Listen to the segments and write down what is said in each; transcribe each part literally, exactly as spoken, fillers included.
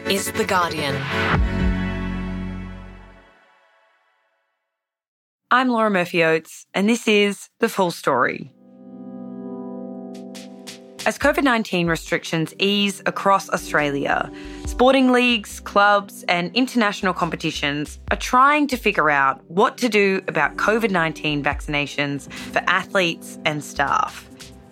is The Guardian. I'm Laura Murphy-Oates, and this is The Full Story. As COVID nineteen restrictions ease across Australia, sporting leagues, clubs and international competitions are trying to figure out what to do about COVID nineteen vaccinations for athletes and staff.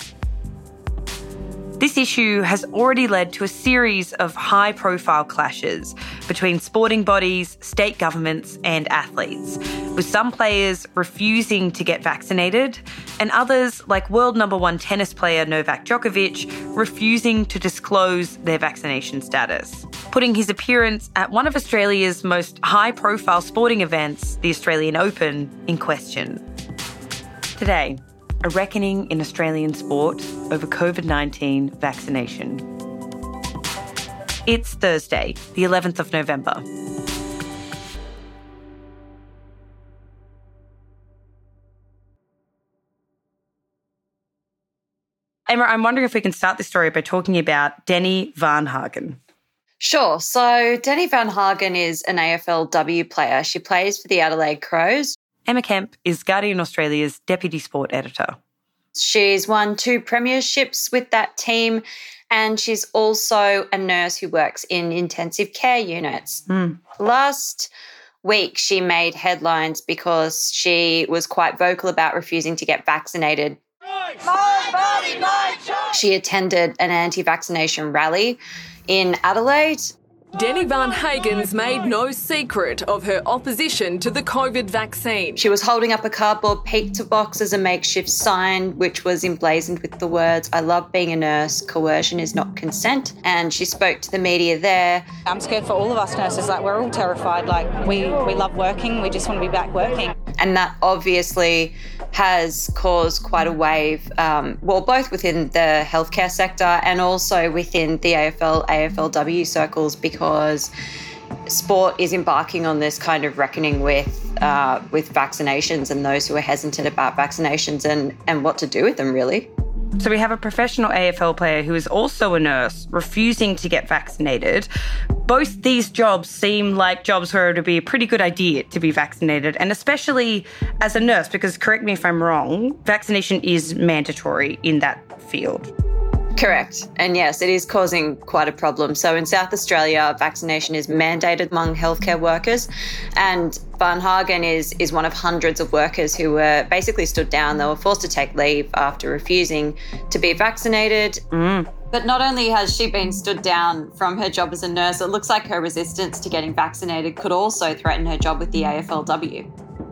This issue has already led to a series of high-profile clashes between sporting bodies, state governments and athletes, with some players refusing to get vaccinated and others, like world number one tennis player Novak Djokovic, refusing to disclose their vaccination status, putting his appearance at one of Australia's most high-profile sporting events, the Australian Open, in question. Today, a reckoning in Australian sport over COVID nineteen vaccination. It's Thursday, the eleventh of November. Emma, I'm wondering if we can start this story by talking about Denny Varnhagen. Sure. So Denny Varnhagen is an A F L W player. She plays for the Adelaide Crows. Emma Kemp is Guardian Australia's Deputy Sport Editor. She's won two premierships with that team, and she's also a nurse who works in intensive care units. Mm. Last week, she made headlines because she was quite vocal about refusing to get vaccinated. My body, my choice. She attended an anti-vaccination rally in Adelaide. Denny Varnhagen's made no secret of her opposition to the COVID vaccine. She was holding up a cardboard pizza box as a makeshift sign, which was emblazoned with the words, "I love being a nurse, coercion is not consent." And she spoke to the media there. I'm scared for all of us nurses. Like, we're all terrified. Like, we, we love working. We just want to be back working. And that obviously has caused quite a wave, um, well, both within the healthcare sector and also within the A F L, A F L W circles, because sport is embarking on this kind of reckoning with uh, with vaccinations and those who are hesitant about vaccinations and, and what to do with them, really. So we have a professional A F L player who is also a nurse refusing to get vaccinated. Both these jobs seem like jobs where it would be a pretty good idea to be vaccinated, and especially as a nurse, because correct me if I'm wrong, vaccination is mandatory in that field. Correct. And yes, it is causing quite a problem. So in South Australia, vaccination is mandated among healthcare workers, and Varnhagen is is one of hundreds of workers who were basically stood down. They were forced to take leave after refusing to be vaccinated. Mm. But not only has she been stood down from her job as a nurse, it looks like her resistance to getting vaccinated could also threaten her job with the A F L W.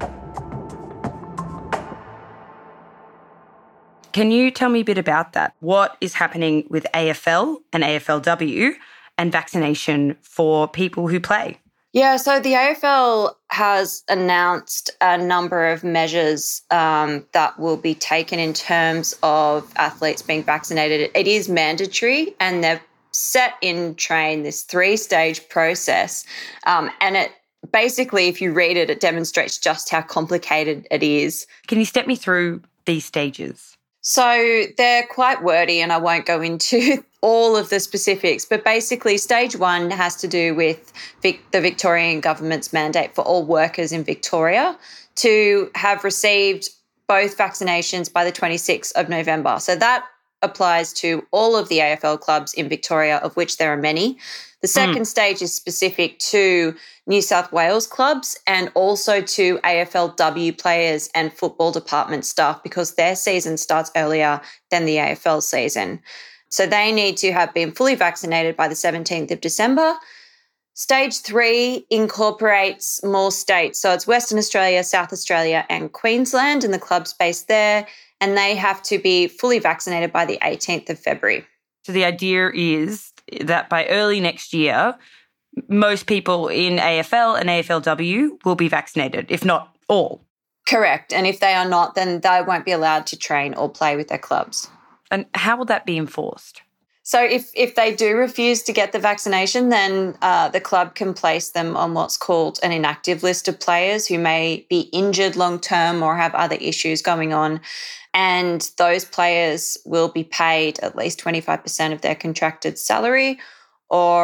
Can you tell me a bit about that? What is happening with A F L and A F L W and vaccination for people who play? Yeah, so the A F L has announced a number of measures um, that will be taken in terms of athletes being vaccinated. It is mandatory, and they've set in train this three-stage process. Um, and it basically, if you read it, it demonstrates just how complicated it is. Can you step me through these stages? So they're quite wordy, and I won't go into all of the specifics, but basically stage one has to do with Vic- the Victorian government's mandate for all workers in Victoria to have received both vaccinations by the twenty-sixth of November. So that applies to all of the A F L clubs in Victoria, of which there are many. The second mm. stage is specific to New South Wales clubs and also to A F L W players and football department staff, because their season starts earlier than the A F L season. So they need to have been fully vaccinated by the seventeenth of December. Stage three incorporates more states. So it's Western Australia, South Australia and Queensland, and the clubs based there, and they have to be fully vaccinated by the eighteenth of February. So the idea is that by early next year, most people in A F L and A F L W will be vaccinated, if not all. Correct. And if they are not, then they won't be allowed to train or play with their clubs. And how will that be enforced? So if, if they do refuse to get the vaccination, then uh, the club can place them on what's called an inactive list of players who may be injured long-term or have other issues going on. And those players will be paid at least twenty-five percent of their contracted salary, or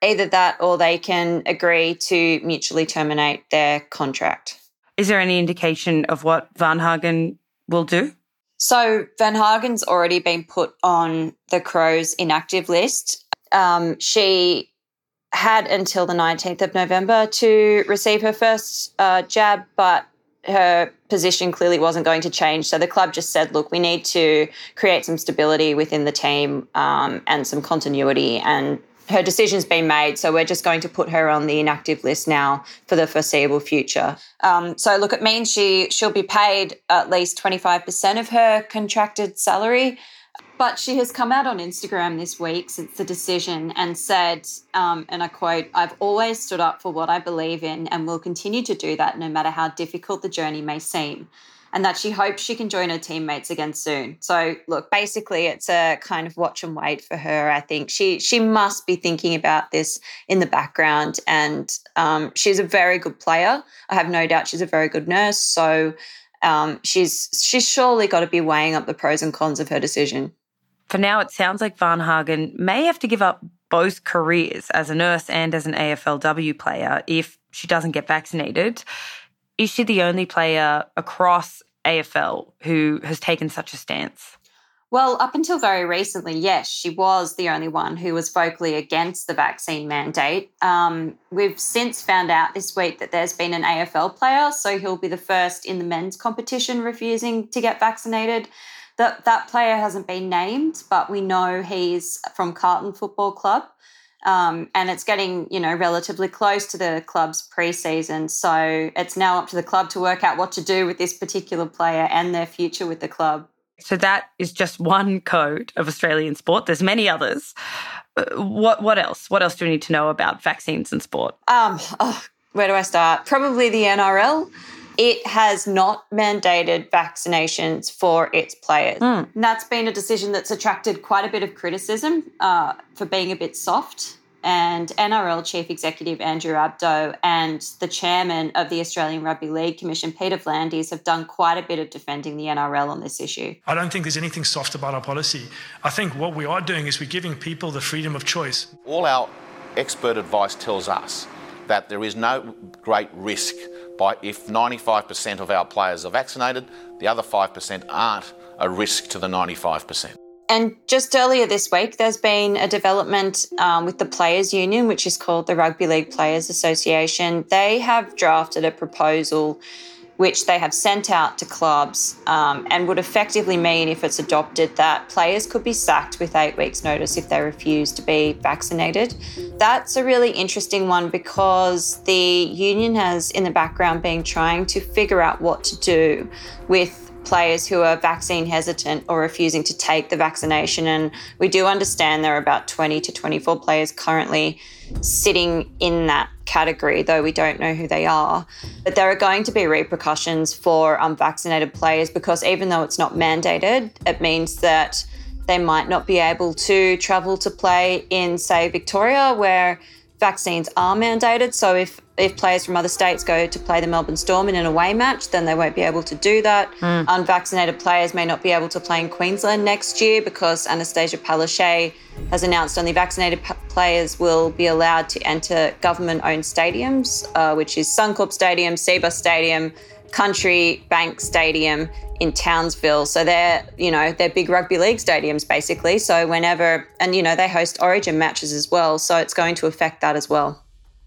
Either that or they can agree to mutually terminate their contract. Is there any indication of what Varnhagen will do? So Van Hagen's already been put on the Crows inactive list. Um, she had until the nineteenth of November to receive her first uh, jab, but her position clearly wasn't going to change. So the club just said, look, we need to create some stability within the team um, and some continuity, and her decision's been made, so we're just going to put her on the inactive list now for the foreseeable future. Um, so, look, it means she, she'll be paid at least twenty-five percent of her contracted salary, but she has come out on Instagram this week since the decision and said, um, and I quote, "I've always stood up for what I believe in and will continue to do that no matter how difficult the journey may seem," and that she hopes she can join her teammates again soon. So, look, basically it's a kind of watch and wait for her, I think. She she must be thinking about this in the background, and um, she's a very good player. I have no doubt she's a very good nurse, so um, she's she's surely got to be weighing up the pros and cons of her decision. For now, it sounds like Varnhagen may have to give up both careers as a nurse and as an A F L W player if she doesn't get vaccinated. Is she the only player across A F L who has taken such a stance? Well, up until very recently, yes, she was the only one who was vocally against the vaccine mandate. Um, we've since found out this week that there's been an A F L player, so he'll be the first in the men's competition refusing to get vaccinated. That, that player hasn't been named, but we know he's from Carlton Football Club. Um, and it's getting, you know, relatively close to the club's pre-season. So it's now up to the club to work out what to do with this particular player and their future with the club. So that is just one code of Australian sport. There's many others. What what else? What else do we need to know about vaccines in sport? Um, oh, where do I start? Probably the N R L. It has not mandated vaccinations for its players. Mm. And that's been a decision that's attracted quite a bit of criticism uh, for being a bit soft. And N R L Chief Executive Andrew Abdo and the Chairman of the Australian Rugby League Commission, Peter V'landys, have done quite a bit of defending the N R L on this issue. I don't think there's anything soft about our policy. I think what we are doing is we're giving people the freedom of choice. All our expert advice tells us that there is no great risk by if ninety-five percent of our players are vaccinated, the other five percent aren't a risk to the ninety-five percent. And just earlier this week, there's been a development um, with the Players Union, which is called the Rugby League Players Association. They have drafted a proposal which they have sent out to clubs um, and would effectively mean, if it's adopted, that players could be sacked with eight weeks' notice if they refuse to be vaccinated. That's a really interesting one because the union has, in the background, been trying to figure out what to do with players who are vaccine hesitant or refusing to take the vaccination. And we do understand there are about twenty to twenty-four players currently sitting in that category, though we don't know who they are. But there are going to be repercussions for unvaccinated players because even though it's not mandated, it means that they might not be able to travel to play in, say, Victoria, where vaccines are mandated. So if if players from other states go to play the Melbourne Storm in an away match, then they won't be able to do that. Mm. Unvaccinated players may not be able to play in Queensland next year because Anastasia Palaszczuk has announced only vaccinated p- players will be allowed to enter government-owned stadiums, uh, which is Suncorp Stadium, Cbus Stadium, Country Bank Stadium in Townsville. So they're, you know, they're big rugby league stadiums basically. So whenever, and, you know, they host Origin matches as well. So it's going to affect that as well.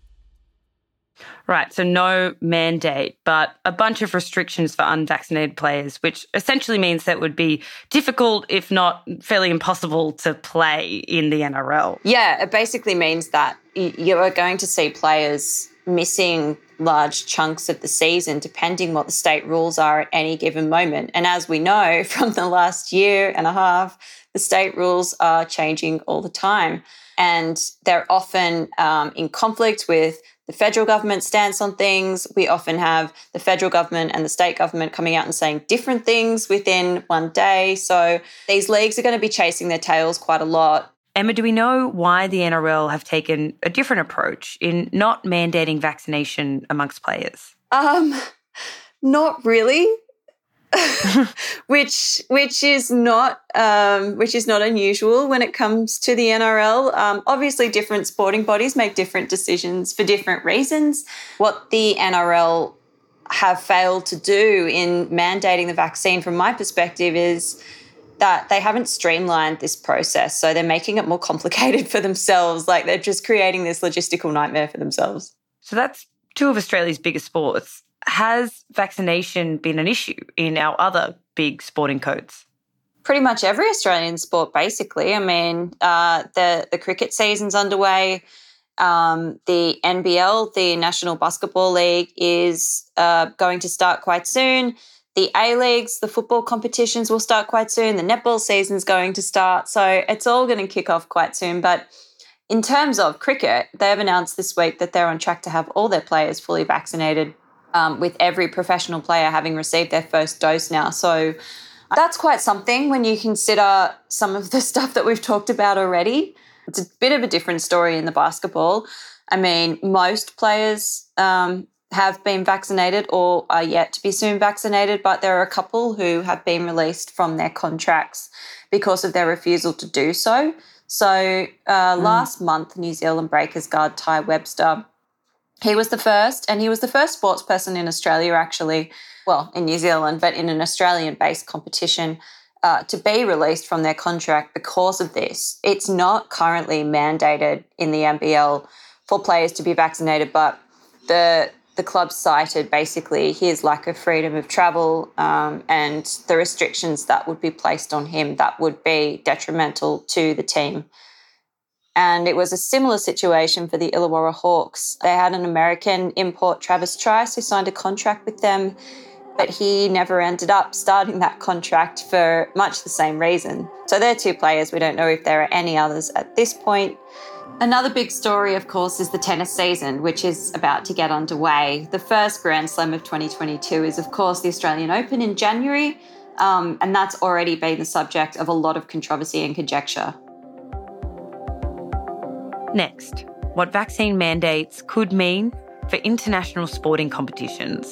Right, so no mandate, but a bunch of restrictions for unvaccinated players, which essentially means that it would be difficult, if not fairly impossible, to play in the N R L. Yeah, it basically means that you are going to see players missing large chunks of the season, depending what the state rules are at any given moment. And as we know from the last year and a half, the state rules are changing all the time. And they're often um, in conflict with the federal government's stance on things. We often have the federal government and the state government coming out and saying different things within one day. So these leagues are going to be chasing their tails quite a lot. Emma, do we know why the N R L have taken a different approach in not mandating vaccination amongst players? Um, not really. which which is not um, which is not unusual when it comes to the N R L. Um, obviously, different sporting bodies make different decisions for different reasons. What the N R L have failed to do in mandating the vaccine, from my perspective, is that they haven't streamlined this process. So they're making it more complicated for themselves. Like, they're just creating this logistical nightmare for themselves. So that's two of Australia's biggest sports. Has vaccination been an issue in our other big sporting codes? Pretty much every Australian sport, basically. I mean, uh, the, the cricket season's underway. Um, the N B L, the National Basketball League, is uh, going to start quite soon. The A-Leagues, the football competitions will start quite soon. The netball season's going to start. So it's all going to kick off quite soon. But in terms of cricket, they have announced this week that they're on track to have all their players fully vaccinated, um, with every professional player having received their first dose now. So that's quite something when you consider some of the stuff that we've talked about already. It's a bit of a different story in the basketball. I mean, most players um, have been vaccinated or are yet to be soon vaccinated, but there are a couple who have been released from their contracts because of their refusal to do so. So uh, mm. last month, New Zealand Breakers guard Ty Webster, he was the first, and he was the first sports person in Australia, actually, well, in New Zealand, but in an Australian-based competition, Uh, to be released from their contract because of this. It's not currently mandated in the N B L for players to be vaccinated, but the the club cited basically his lack of freedom of travel um, and the restrictions that would be placed on him that would be detrimental to the team. And it was a similar situation for the Illawarra Hawks. They had an American import, Travis Trice, who signed a contract with them, but he never ended up starting that contract for much the same reason. So they're two players. We don't know if there are any others at this point. Another big story, of course, is the tennis season, which is about to get underway. The first Grand Slam of twenty twenty-two is, of course, the Australian Open in January, um, and that's already been the subject of a lot of controversy and conjecture. Next, what vaccine mandates could mean for international sporting competitions.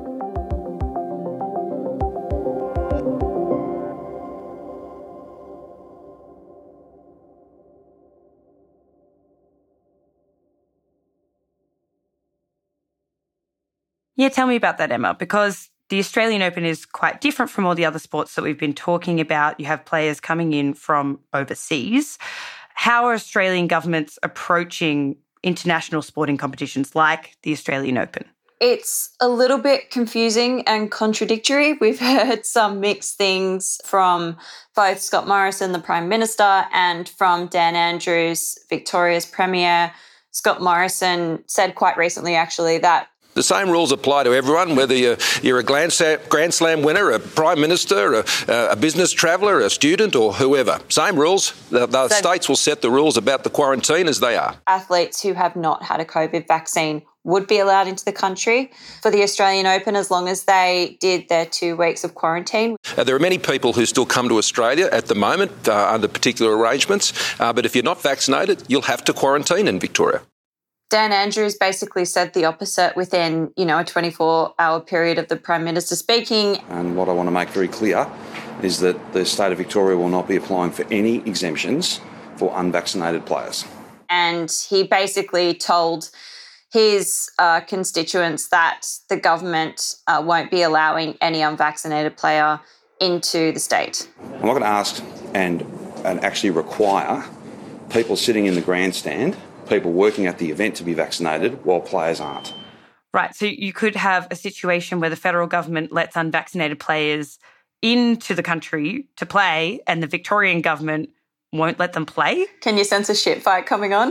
Yeah, tell me about that, Emma, because the Australian Open is quite different from all the other sports that we've been talking about. You have players coming in from overseas. How are Australian governments approaching international sporting competitions like the Australian Open? It's a little bit confusing and contradictory. We've heard some mixed things from both Scott Morrison, the Prime Minister, and from Dan Andrews, Victoria's Premier. Scott Morrison said quite recently, actually, that the same rules apply to everyone, whether you're, you're a Grand Slam winner, a Prime Minister, a, a business traveller, a student or whoever. Same rules. The, the so states will set the rules about the quarantine as they are. Athletes who have not had a COVID vaccine would be allowed into the country for the Australian Open as long as they did their two weeks of quarantine. Uh, there are many people who still come to Australia at the moment uh, under particular arrangements, uh, but if you're not vaccinated, you'll have to quarantine in Victoria. Dan Andrews basically said the opposite within, you know, a twenty-four hour period of the Prime Minister speaking. And what I want to make very clear is that the state of Victoria will not be applying for any exemptions for unvaccinated players. And he basically told his uh, constituents that the government uh, won't be allowing any unvaccinated player into the state. I'm not going to ask and, and actually require people sitting in the grandstand, people working at the event, to be vaccinated while players aren't. Right, so you could have a situation where the federal government lets unvaccinated players into the country to play and the Victorian government won't let them play? Can you sense a shit fight coming on?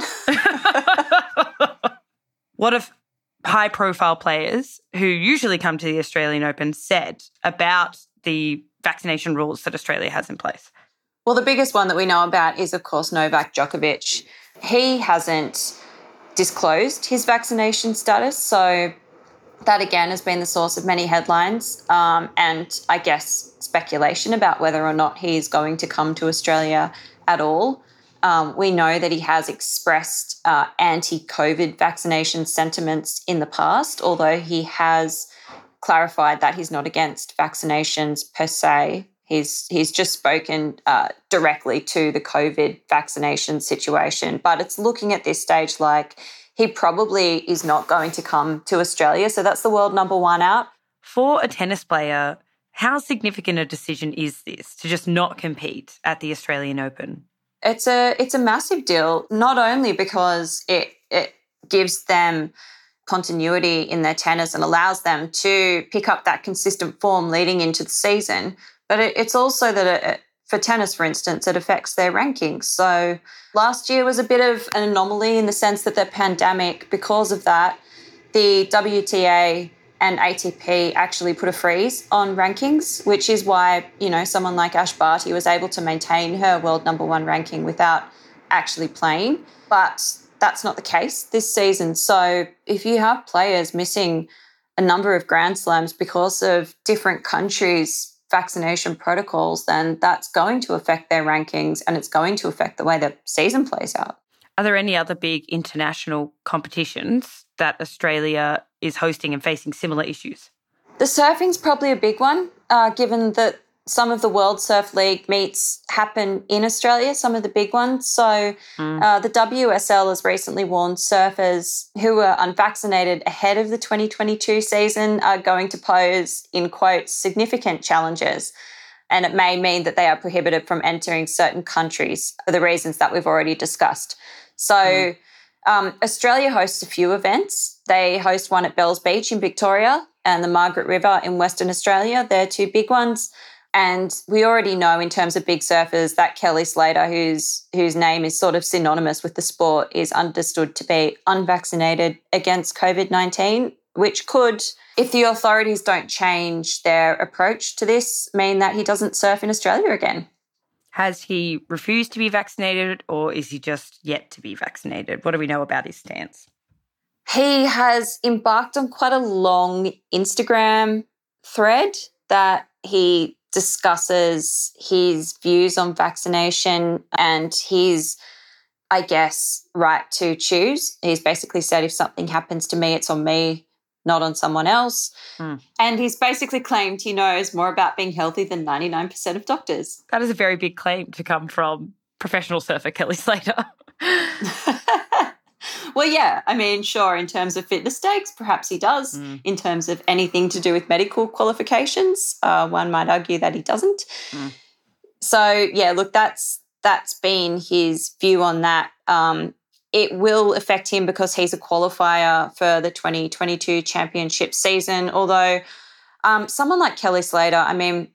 What if high-profile players who usually come to the Australian Open said about the vaccination rules that Australia has in place? Well, the biggest one that we know about is, of course, Novak Djokovic. He hasn't disclosed his vaccination status, so that again has been the source of many headlines um, and I guess speculation about whether or not he is going to come to Australia at all. Um, we know that he has expressed uh, anti-COVID vaccination sentiments in the past, although he has clarified that he's not against vaccinations per se. He's he's just spoken uh, directly to the COVID vaccination situation, but it's looking at this stage like he probably is not going to come to Australia. So that's the world number one out. For a tennis player, how significant a decision is this to just not compete at the Australian Open? It's a it's a massive deal, not only because it it gives them continuity in their tennis and allows them to pick up that consistent form leading into the season, but it, it's also that it, for tennis, for instance, it affects their rankings. So last year was a bit of an anomaly in the sense that the pandemic, because of that, the W T A and A T P actually put a freeze on rankings, which is why, you know, someone like Ash Barty was able to maintain her world number one ranking without actually playing. But that's not the case this season. So if you have players missing a number of Grand Slams because of different countries' vaccination protocols, then that's going to affect their rankings and it's going to affect the way the season plays out. Are there any other big international competitions that Australia is hosting and facing similar issues? The surfing's probably a big one, uh, given that some of the World Surf League meets happen in Australia, some of the big ones. So mm. uh, the W S L has recently warned surfers who are unvaccinated ahead of the twenty twenty-two season are going to pose, in quotes, significant challenges. And it may mean that they are prohibited from entering certain countries for the reasons that we've already discussed. So mm. um, Australia hosts a few events. They host one at Bells Beach in Victoria and the Margaret River in Western Australia. They're two big ones. And we already know in terms of big surfers that Kelly Slater, whose whose name is sort of synonymous with the sport, is understood to be unvaccinated against COVID nineteen, which could, if the authorities don't change their approach to this, mean that he doesn't surf in Australia again. Has he refused to be vaccinated or is he just yet to be vaccinated? What do we know about his stance? He has embarked on quite a long Instagram thread that he discusses his views on vaccination and his, I guess, right to choose. He's basically said if something happens to me, it's on me, not on someone else. Mm. And he's basically claimed he knows more about being healthy than ninety-nine percent of doctors. That is a very big claim to come from professional surfer Kelly Slater. Well, yeah, I mean, sure, in terms of fitness stakes, perhaps he does. Mm. In terms of anything to do with medical qualifications, uh, one might argue that he doesn't. Mm. So, yeah, look, that's that's been his view on that. Um, it will affect him because he's a qualifier for the twenty twenty-two championship season, although um, someone like Kelly Slater, I mean,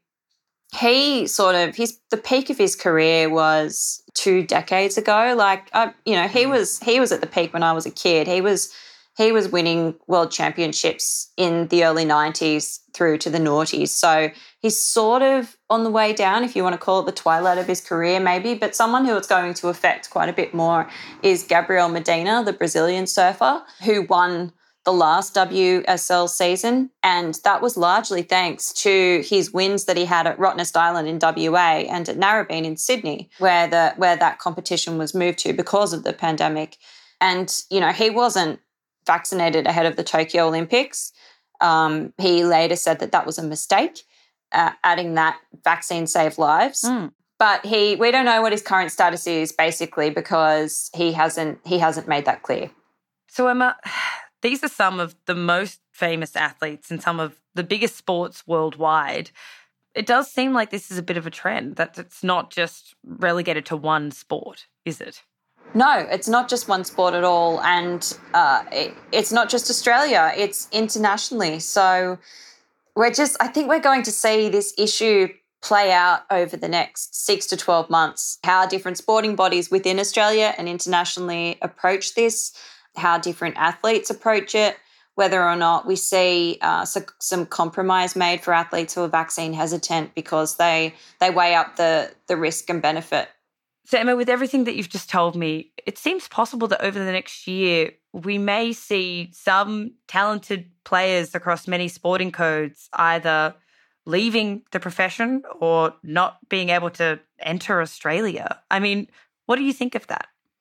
he sort of, his the peak of his career was two decades ago. Like, uh, you know, he was he was at the peak when I was a kid. He was he was winning world championships in the early nineties through to the noughties. So he's sort of on the way down, if you want to call it the twilight of his career, maybe. But someone who it's going to affect quite a bit more is Gabriel Medina, the Brazilian surfer, who won the last W S L season, and that was largely thanks to his wins that he had at Rottnest Island in W A and at Narrabeen in Sydney, where the where that competition was moved to because of the pandemic. And, you know, he wasn't vaccinated ahead of the Tokyo Olympics. Um, he later said that that was a mistake, uh, adding that vaccine saved lives. Mm. But he, we don't know what his current status is, basically, because he hasn't he hasn't made that clear. So, Emma, these are some of the most famous athletes in some of the biggest sports worldwide. It does seem like this is a bit of a trend, that it's not just relegated to one sport, is it? No, it's not just one sport at all. And uh, it, it's not just Australia, it's internationally. So we're just, I think we're going to see this issue play out over the next six to twelve months, how different sporting bodies within Australia and internationally approach this, how different athletes approach it, whether or not we see uh, so, some compromise made for athletes who are vaccine hesitant because they they weigh up the the risk and benefit. So, Emma, with everything that you've just told me, it seems possible that over the next year we may see some talented players across many sporting codes either leaving the profession or not being able to enter Australia. I mean, what do you think of that?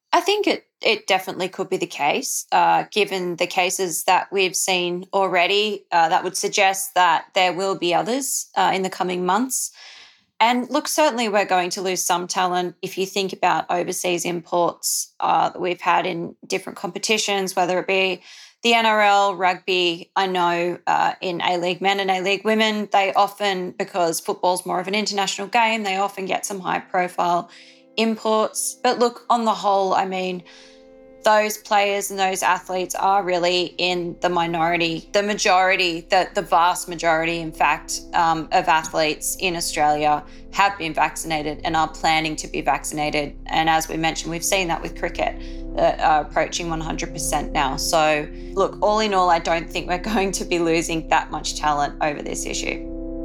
I think it, it definitely could be the case, uh, given the cases that we've seen already. Uh, that would suggest that there will be others uh, in the coming months. And look, certainly we're going to lose some talent if you think about overseas imports uh, that we've had in different competitions, whether it be the N R L, rugby. I know uh, in A-League men and A-League women, they often, because football's more of an international game, they often get some high-profile imports. But look, on the whole, I mean, those players and those athletes are really in the minority. The majority, the, the vast majority, in fact, um, of athletes in Australia have been vaccinated and are planning to be vaccinated. And as we mentioned, we've seen that with cricket, uh, uh, approaching one hundred percent now. So look, all in all, I don't think we're going to be losing that much talent over this issue.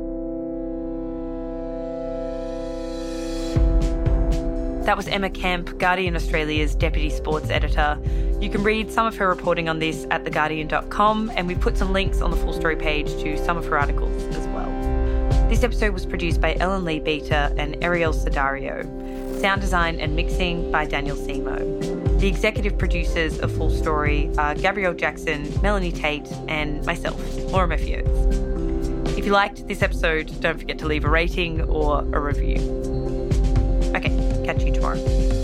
That was Emma Kemp, Guardian Australia's Deputy Sports Editor. You can read some of her reporting on this at the guardian dot com, and we've put some links on the full story page to some of her articles as well. This episode was produced by Ellen Lee Beater and Ariel Sedario. Sound design and mixing by Daniel Simo. The executive producers of Full Story are Gabrielle Jackson, Melanie Tate, and myself, Laura Murphy Oates. If you liked this episode, don't forget to leave a rating or a review. Okay, catch you tomorrow.